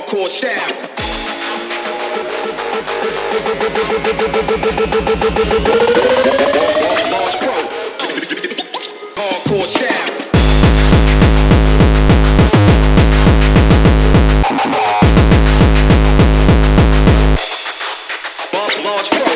hardcore sound. Large Pro, hardcore sound. Large Pro.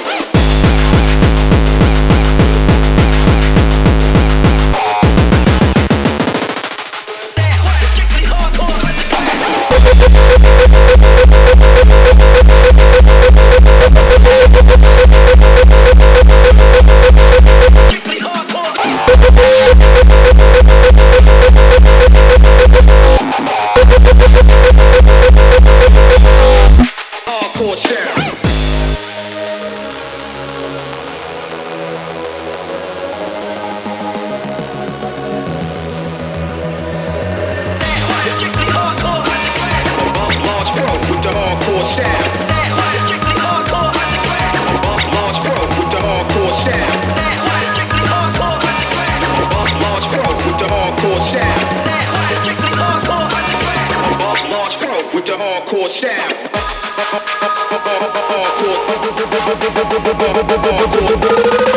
Hardcore sound. Large Pro with the hardcore sound. Large Pro with the hardcore sound. Large Pro with the hardcore sound. Large Pro with the hardcore sound. Hardcore.